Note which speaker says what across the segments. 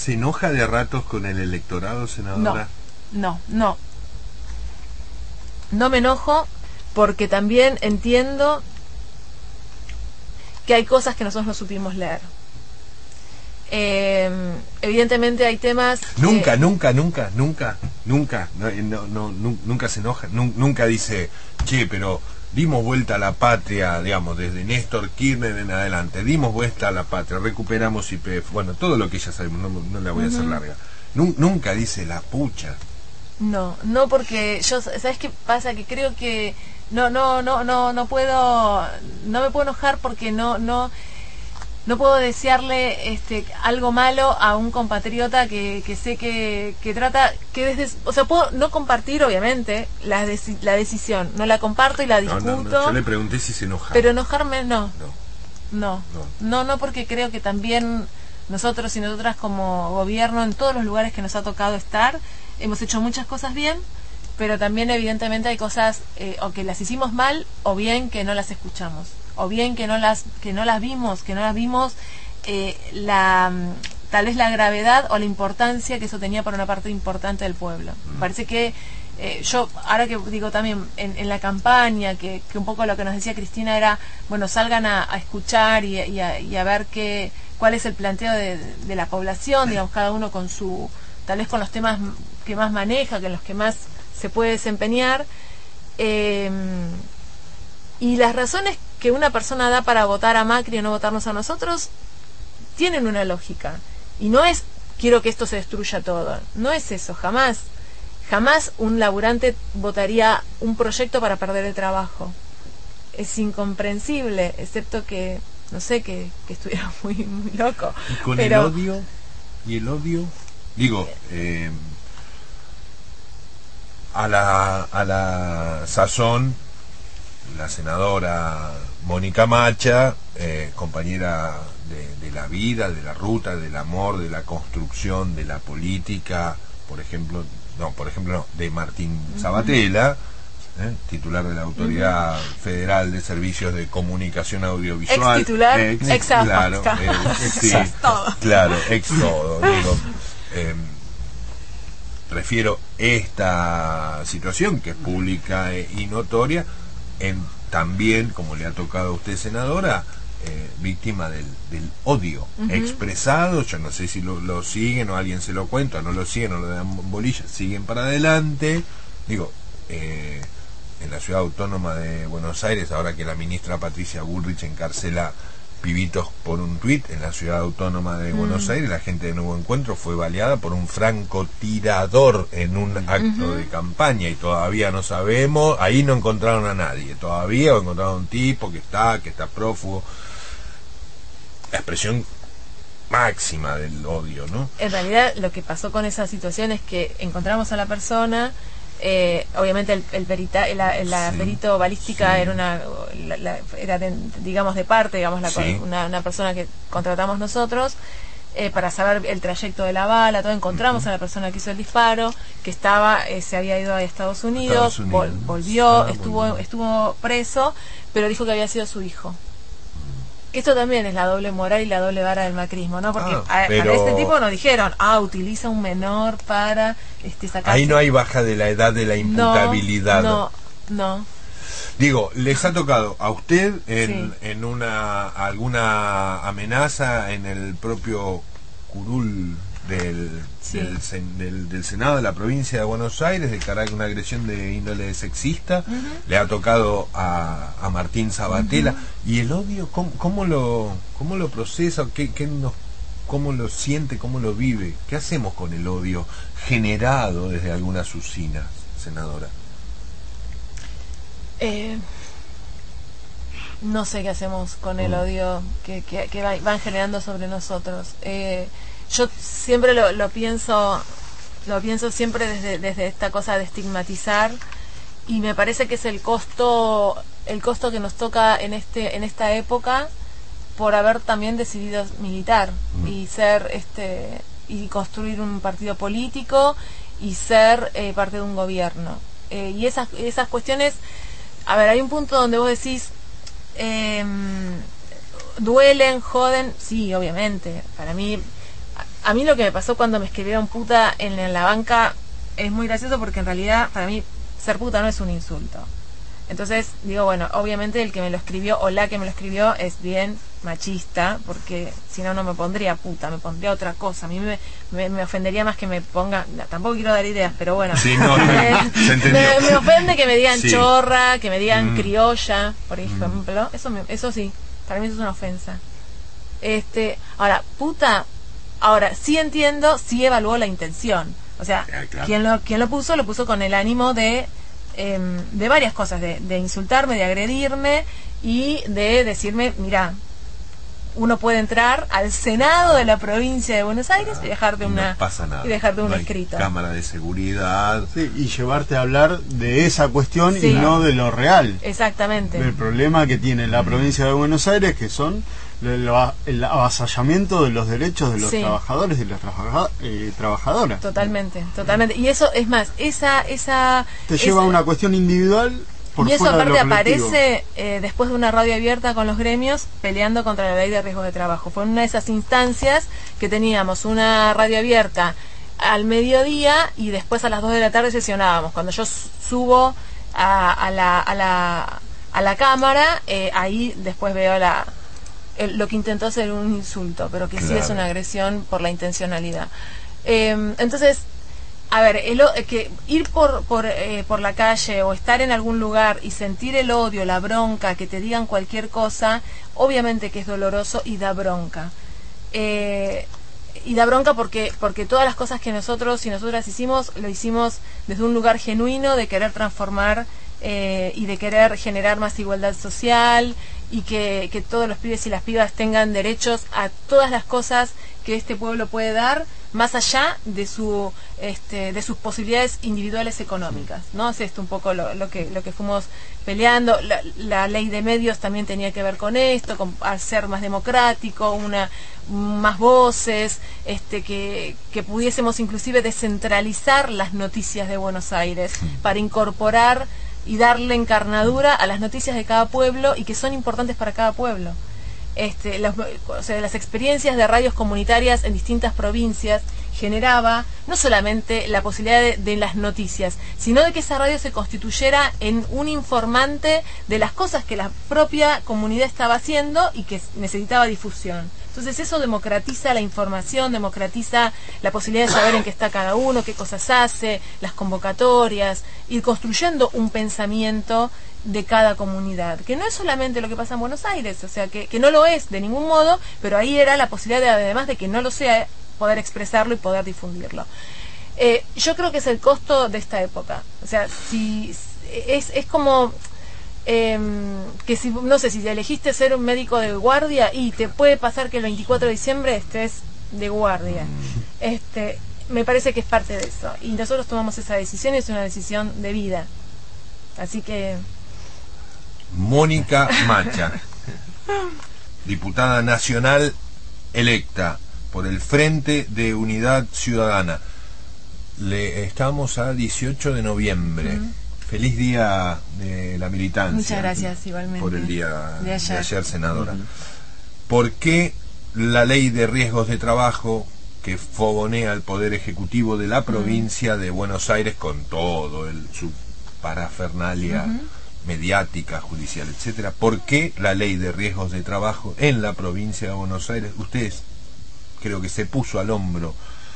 Speaker 1: se enoja de ratos con el electorado, senadora?
Speaker 2: No me enojo, porque también entiendo que hay cosas que nosotros no supimos leer. Evidentemente hay temas
Speaker 1: nunca se enoja, nunca dice, che, pero dimos vuelta a la patria, digamos, desde Néstor Kirchner en adelante, dimos vuelta a la patria, recuperamos YPF, bueno, todo lo que ya sabemos, no la voy a hacer larga. Nunca dice la pucha.
Speaker 2: No, porque yo, ¿sabes qué pasa? Que creo que no me puedo enojar, porque no puedo desearle algo malo a un compatriota que sé que trata, que desde, o sea, puedo no compartir, obviamente, la decisión, no la comparto y la discuto.
Speaker 1: Yo le pregunté si se enoja.
Speaker 2: Pero enojarme no, porque creo que también nosotros y nosotras como gobierno, en todos los lugares que nos ha tocado estar, hemos hecho muchas cosas bien, pero también evidentemente hay cosas o que las hicimos mal, o bien que no las escuchamos, o bien que no las vimos tal vez la gravedad o la importancia que eso tenía para una parte importante del pueblo. Parece que yo, ahora que digo también en la campaña, que un poco lo que nos decía Cristina era, bueno, salgan a escuchar y a ver cuál es el planteo de la población, digamos, cada uno con su, tal vez con los temas que más maneja, que en los que más se puede desempeñar, y las razones que una persona da para votar a Macri o no votarnos a nosotros tienen una lógica, y no es quiero que esto se destruya todo, no es eso, jamás un laburante votaría un proyecto para perder el trabajo, es incomprensible, excepto que no sé, que estuviera muy loco.
Speaker 1: Y con el odio digo, a la sazón, la senadora Mónica Macha, compañera de la vida, de la ruta, del amor, de la construcción, de la política, por ejemplo, de Martín Sabatella, titular de la Autoridad Federal de Servicios de Comunicación Audiovisual,
Speaker 2: ex titular, ex
Speaker 1: claro, ex todo, digo, refiero esta situación que es pública y notoria, también, como le ha tocado a usted, senadora, víctima del odio expresado. Yo no sé si lo siguen o alguien se lo cuenta, no lo siguen o lo dan bolilla, siguen para adelante. Digo, en la ciudad autónoma de Buenos Aires, ahora que la ministra Patricia Bullrich encarcela pibitos por un tuit, en la ciudad autónoma de Buenos Aires, la gente de Nuevo Encuentro fue baleada por un francotirador en un acto de campaña, y todavía no sabemos, ahí no encontraron a nadie, todavía encontraron a un tipo que está prófugo. La expresión máxima del odio, ¿no?
Speaker 2: En realidad lo que pasó con esa situación es que encontramos a la persona, obviamente el perito balística era digamos de parte, digamos una persona que contratamos nosotros para saber el trayecto de la bala, todo. Encontramos a la persona que hizo el disparo, que se había ido a Estados Unidos, volvió, estuvo preso, pero dijo que había sido su hijo. Esto también es la doble moral y la doble vara del macrismo, ¿no? Porque a este tipo nos dijeron, utiliza un menor para sacar.
Speaker 1: Ahí no hay baja de la edad de la imputabilidad.
Speaker 2: No.
Speaker 1: Digo, ¿les ha tocado a usted en alguna amenaza en el propio curul del Senado de la provincia de Buenos Aires, de carácter, una agresión de índole sexista? Le ha tocado a Martín Sabatella. ¿Y el odio cómo lo procesa? ¿Cómo lo siente? ¿Cómo lo vive? ¿Qué hacemos con el odio generado desde algunas usinas, senadora?
Speaker 2: No sé qué hacemos con el odio que van generando sobre nosotros. Yo siempre lo pienso siempre desde esta cosa de estigmatizar, y me parece que es el costo que nos toca en esta época, por haber también decidido militar y ser y construir un partido político y ser parte de un gobierno, y esas cuestiones. A ver, hay un punto donde vos decís, duelen, joden, sí, obviamente. Para mí a mí lo que me pasó cuando me escribieron puta en la banca es muy gracioso, porque en realidad para mí ser puta no es un insulto. Entonces digo, bueno, obviamente el que me lo escribió o la que me lo escribió es bien machista, porque si no, no me pondría puta, me pondría otra cosa. A mí me ofendería más que me ponga, no, tampoco quiero dar ideas, pero bueno,
Speaker 1: sí, no, se entendió.
Speaker 2: Me ofende que me digan
Speaker 1: sí.
Speaker 2: chorra, que me digan criolla, por ejemplo. Eso sí, para mí eso es una ofensa. Ahora, puta, ahora sí entiendo, sí evaluó la intención. O sea, claro. quien lo puso con el ánimo de varias cosas, de insultarme, de agredirme y de decirme, mira, uno puede entrar al Senado de la provincia de Buenos Aires y dejarte
Speaker 1: no pasa nada.
Speaker 2: Y dejarte un
Speaker 1: no
Speaker 2: escrito.
Speaker 1: Cámara de seguridad.
Speaker 3: Sí, y llevarte a hablar de esa cuestión
Speaker 2: sí.
Speaker 3: y no de lo real.
Speaker 2: Exactamente.
Speaker 3: Del problema que tiene la provincia de Buenos Aires, que son el avasallamiento de los derechos de los
Speaker 2: sí.
Speaker 3: trabajadores y las trabajadoras.
Speaker 2: Totalmente. Y eso, es más, esa
Speaker 3: te lleva a una cuestión individual.
Speaker 2: Y eso aparte aparece después de una radio abierta con los gremios peleando contra la ley de riesgos de trabajo. Fue en una de esas instancias que teníamos una radio abierta al mediodía y después a las 2 de la tarde sesionábamos. Cuando yo subo a la cámara, ahí después veo lo que intentó ser un insulto, pero que claro. Sí es una agresión por la intencionalidad. Entonces, a ver, que ir por la calle o estar en algún lugar y sentir el odio, la bronca, que te digan cualquier cosa, obviamente que es doloroso y da bronca. Y da bronca porque todas las cosas que nosotros y nosotras hicimos, lo hicimos desde un lugar genuino de querer transformar y de querer generar más igualdad social y que todos los pibes y las pibas tengan derechos a todas las cosas que este pueblo puede dar, más allá de sus posibilidades individuales económicas, ¿no? Es esto un poco lo que fuimos peleando. La ley de medios también tenía que ver con esto, con hacer más democrático, más voces, que pudiésemos inclusive descentralizar las noticias de Buenos Aires para incorporar y darle encarnadura a las noticias de cada pueblo y que son importantes para cada pueblo. Las experiencias de radios comunitarias en distintas provincias generaba no solamente la posibilidad de las noticias, sino de que esa radio se constituyera en un informante de las cosas que la propia comunidad estaba haciendo y que necesitaba difusión. Entonces eso democratiza la información, democratiza la posibilidad de saber en qué está cada uno, qué cosas hace, las convocatorias, ir construyendo un pensamiento de cada comunidad, que no es solamente lo que pasa en Buenos Aires, o sea, que no lo es de ningún modo, pero ahí era la posibilidad de, además de que no lo sea, poder expresarlo y poder difundirlo. Yo creo que es el costo de esta época, o sea, si es como que si, no sé, si elegiste ser un médico de guardia y te puede pasar que el 24 de diciembre estés de guardia. Me parece que es parte de eso, y nosotros tomamos esa decisión y es una decisión de vida, así que
Speaker 1: Mónica Macha, diputada nacional electa por el Frente de Unidad Ciudadana. Estamos a 18 de noviembre. Feliz día de la militancia.
Speaker 2: Muchas gracias, igualmente.
Speaker 1: Por el día de ayer, senadora. ¿Por qué la ley de riesgos de trabajo que fogonea el Poder Ejecutivo de la provincia de Buenos Aires con todo su parafernalia mediática, judicial, etcétera? ¿Por qué la ley de riesgos de trabajo en la provincia de Buenos Aires? Ustedes creo que se puso al hombro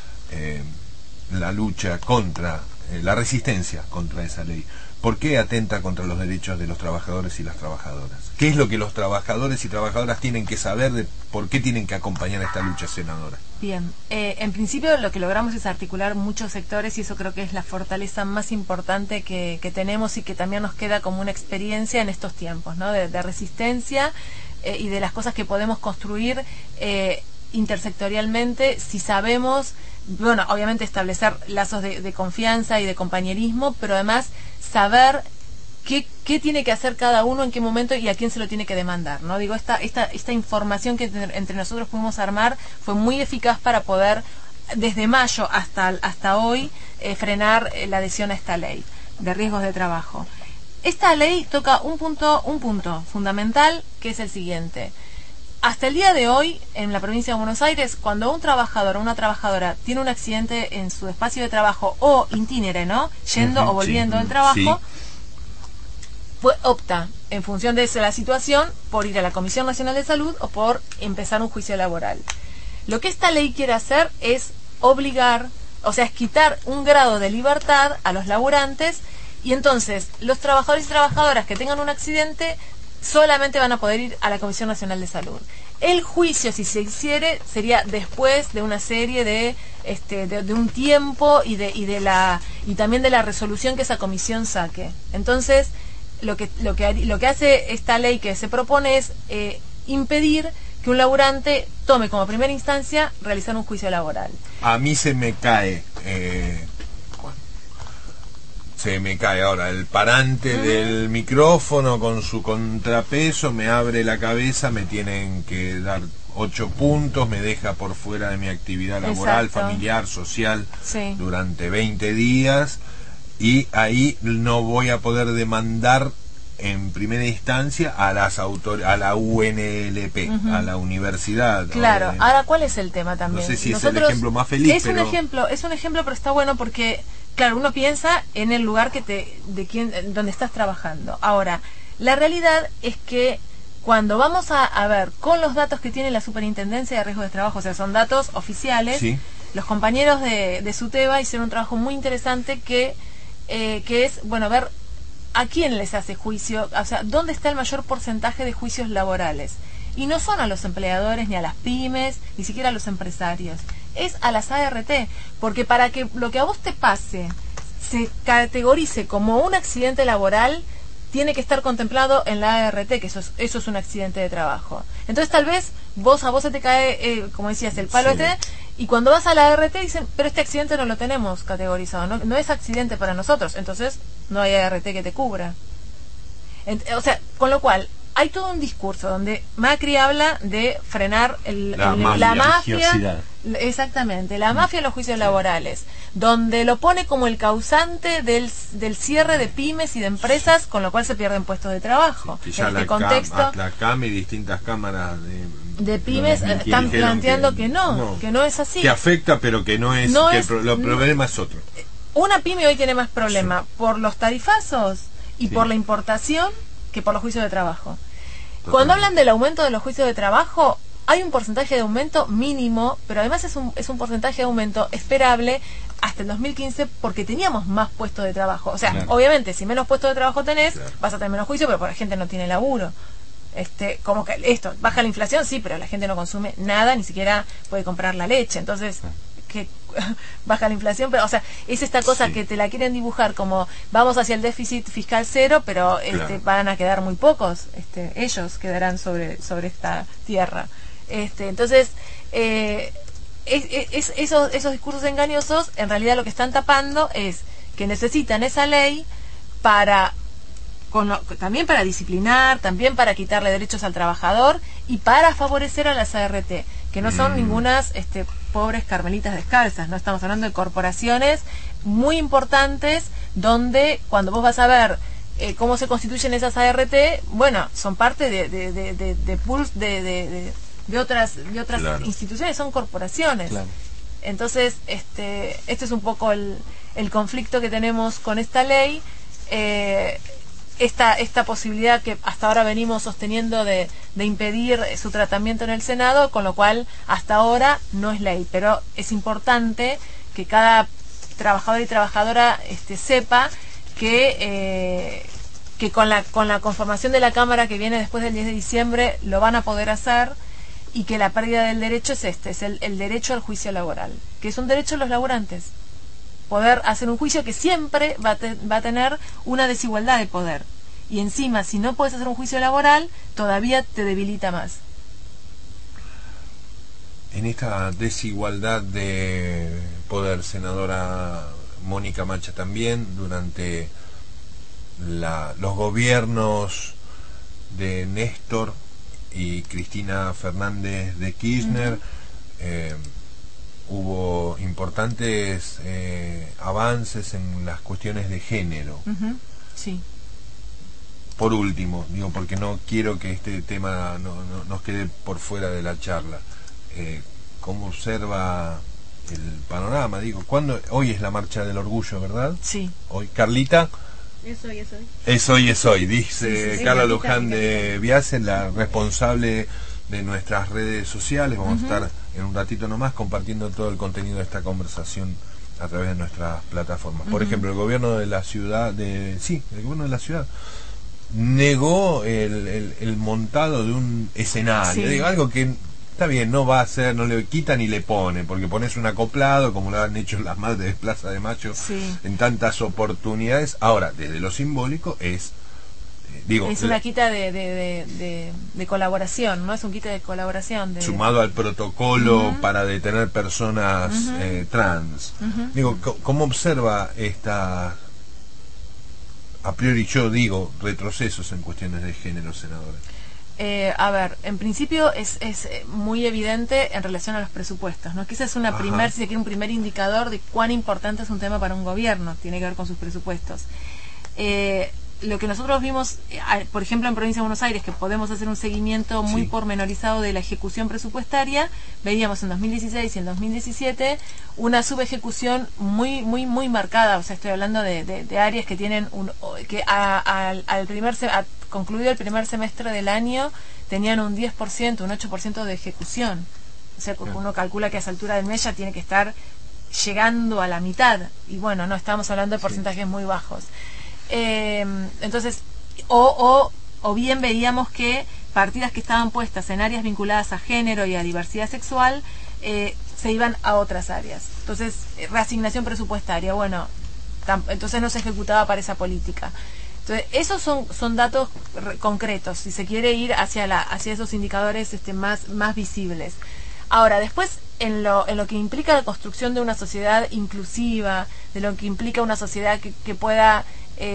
Speaker 1: la lucha contra la resistencia contra esa ley. ¿Por qué atenta contra los derechos de los trabajadores y las trabajadoras? ¿Qué es lo que los trabajadores y trabajadoras tienen que saber de por qué tienen que acompañar esta lucha, senadora?
Speaker 2: Bien, en principio lo que logramos es articular muchos sectores y eso creo que es la fortaleza más importante que tenemos y que también nos queda como una experiencia en estos tiempos, ¿no? De resistencia y de las cosas que podemos construir intersectorialmente si sabemos, bueno, obviamente establecer lazos de confianza y de compañerismo, pero además saber qué tiene que hacer cada uno, en qué momento y a quién se lo tiene que demandar, ¿no? Digo, esta información que entre nosotros pudimos armar fue muy eficaz para poder, desde mayo hasta hoy, frenar la adhesión a esta ley de riesgos de trabajo. Esta ley toca un punto fundamental, que es el siguiente. hasta el día de hoy, en la provincia de Buenos Aires, cuando un trabajador o una trabajadora tiene un accidente en su espacio de trabajo o intinere, ¿no? Yendo o volviendo del trabajo, pues opta, en función de la situación, por ir a la Comisión Nacional de Salud o por empezar un juicio laboral. Lo que esta ley quiere hacer es obligar, o sea, es quitar un grado de libertad a los laburantes, y entonces los trabajadores y trabajadoras que tengan un accidente solamente van a poder ir a la Comisión Nacional de Salud. El juicio, si se hiciere, sería después de una serie de un tiempo y también de la resolución que esa comisión saque. Entonces, lo que hace esta ley que se propone es impedir que un laburante tome como primera instancia realizar un juicio laboral.
Speaker 1: A mí se me cae ahora el parante del micrófono con su contrapeso, me abre la cabeza, me tienen que dar 8 puntos, me deja por fuera de mi actividad laboral, familiar, social, durante 20 días, y ahí no voy a poder demandar en primera instancia a a la UNLP, a la universidad.
Speaker 2: Claro, ahora, ¿cuál es el tema también?
Speaker 1: No sé si es el ejemplo más feliz,
Speaker 2: es un ejemplo, pero está bueno porque, claro, uno piensa en el lugar donde estás trabajando. Ahora, la realidad es que cuando vamos a ver con los datos que tiene la Superintendencia de Riesgos de Trabajo, o sea, son datos oficiales, los compañeros de SUTEBA hicieron un trabajo muy interesante que es, bueno, ver a quién les hace juicio, o sea, dónde está el mayor porcentaje de juicios laborales. Y no son a los empleadores, ni a las pymes, ni siquiera a los empresarios. Es a las ART, porque para que lo que a vos te pase se categorice como un accidente laboral, tiene que estar contemplado en la ART, que eso es un accidente de trabajo. Entonces tal vez a vos se te cae, como decías, el palo y cuando vas a la ART dicen, pero este accidente no lo tenemos categorizado, no es accidente para nosotros, entonces no hay ART que te cubra. O sea, con lo cual hay todo un discurso donde Macri habla de frenar la mafia, exactamente, la mafia de los juicios laborales, donde lo pone como el causante del cierre de pymes y de empresas, con lo cual se pierden puestos de trabajo.
Speaker 1: Que ya
Speaker 2: en este contexto,
Speaker 1: la CAM y distintas cámaras
Speaker 2: de pymes están planteando que no es así.
Speaker 1: Que afecta, pero que no es, el problema es otro.
Speaker 2: Una pyme hoy tiene más problema por los tarifazos y por la importación que por los juicios de trabajo. Cuando hablan del aumento de los juicios de trabajo, hay un porcentaje de aumento mínimo, pero además es un porcentaje de aumento esperable hasta el 2015 porque teníamos más puestos de trabajo. O sea, obviamente, si menos puestos de trabajo tenés, vas a tener menos juicios, pero por la gente no tiene laburo. Como que esto, baja la inflación, sí, pero la gente no consume nada, ni siquiera puede comprar la leche. Entonces, que baja la inflación, pero, o sea, es esta cosa que te la quieren dibujar como vamos hacia el déficit fiscal cero, pero van a quedar muy pocos, ellos quedarán sobre esta tierra. Entonces, esos discursos engañosos, en realidad lo que están tapando es que necesitan esa ley también para disciplinar, también para quitarle derechos al trabajador y para favorecer a las ART, que no son ningunas pobres carmelitas descalzas, no estamos hablando de corporaciones muy importantes donde cuando vos vas a ver cómo se constituyen esas ART, bueno, son parte de pools de otras instituciones, son corporaciones. Entonces, este es un poco el conflicto que tenemos con esta ley. Esta posibilidad que hasta ahora venimos sosteniendo de impedir su tratamiento en el Senado, con lo cual hasta ahora no es ley, pero es importante que cada trabajador y trabajadora sepa que con la conformación de la Cámara que viene después del 10 de diciembre lo van a poder hacer, y que la pérdida del derecho es el derecho al juicio laboral, que es un derecho de los laburantes. Poder hacer un juicio que siempre va a tener una desigualdad de poder. Y encima, si no puedes hacer un juicio laboral, todavía te debilita más.
Speaker 1: En esta desigualdad de poder, senadora Mónica Macha, también durante los gobiernos de Néstor y Cristina Fernández de Kirchner, hubo importantes avances en las cuestiones de género.
Speaker 2: Sí.
Speaker 1: por último, digo, porque no quiero que este tema no nos quede por fuera de la charla, ¿cómo observa el panorama? Digo, hoy es la marcha del orgullo, ¿verdad?
Speaker 2: Sí.
Speaker 1: Hoy, Carlita. Es hoy, dice sí, Carla Luján de Biasen, la responsable de nuestras redes sociales. Vamos a estar en un ratito nomás compartiendo todo el contenido de esta conversación a través de nuestras plataformas. Por ejemplo, el gobierno de la ciudad, el gobierno de la ciudad negó el montado de un escenario, digo, algo que está bien, no va a ser, no le quitan ni le ponen, porque pones un acoplado, como lo han hecho las madres de Plaza de Mayo en tantas oportunidades. Ahora, desde lo simbólico es
Speaker 2: una quita de colaboración, ¿no? Es un quita de colaboración.
Speaker 1: Sumado al protocolo para detener personas trans. Digo, ¿cómo observa esta, a priori yo digo, retrocesos en cuestiones de género, senadora?
Speaker 2: A ver, en principio es muy evidente en relación a los presupuestos, ¿no? Que esa es una si se quiere, un primer indicador de cuán importante es un tema para un gobierno, tiene que ver con sus presupuestos. Lo que nosotros vimos, por ejemplo, en Provincia de Buenos Aires, que podemos hacer un seguimiento muy pormenorizado de la ejecución presupuestaria, veíamos en 2016 y en 2017 una subejecución muy marcada. O sea, estoy hablando de áreas que tienen concluido el primer semestre del año, tenían un 10%, un 8% de ejecución. O sea, uno calcula que a esa altura del mes ya tiene que estar llegando a la mitad. Y bueno, no estamos hablando de porcentajes muy bajos. Entonces, o bien veíamos que partidas que estaban puestas en áreas vinculadas a género y a diversidad sexual se iban a otras áreas. Entonces, reasignación presupuestaria, bueno, entonces no se ejecutaba para esa política. Entonces, esos son datos concretos, si se quiere ir hacia esos indicadores más visibles. Ahora, después, en lo que implica la construcción de una sociedad inclusiva, de lo que implica una sociedad que pueda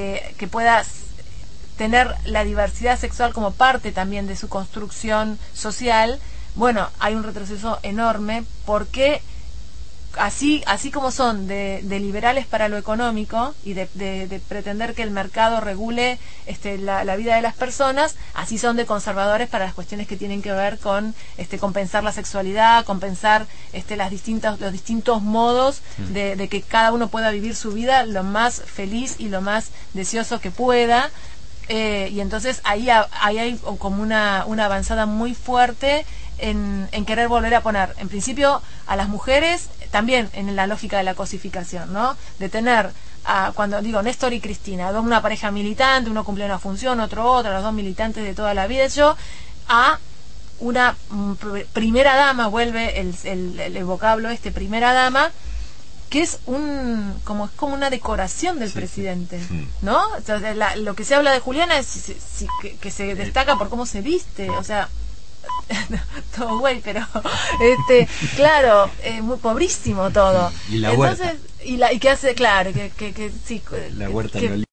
Speaker 2: tener la diversidad sexual como parte también de su construcción social, bueno, hay un retroceso enorme, porque así como son de liberales para lo económico y de pretender que el mercado regule la vida de las personas, así son de conservadores para las cuestiones que tienen que ver con compensar la sexualidad, compensar los distintos modos de que cada uno pueda vivir su vida lo más feliz y lo más deseoso que pueda. Y entonces ahí hay como una avanzada muy fuerte en querer volver a poner, en principio, a las mujeres también en la lógica de la cosificación, ¿no? De tener, cuando digo Néstor y Cristina, una pareja militante, uno cumple una función, otro otra, los dos militantes de toda la vida, a una primera dama, vuelve el vocablo primera dama, que es como una decoración del presidente, ¿no? O sea, lo que se habla de Juliana es que se destaca por cómo se viste, o sea, todo güey, pero claro, muy pobrísimo todo.
Speaker 4: Y la huerta.
Speaker 2: Entonces, y que hace, claro, que sí,
Speaker 4: la huerta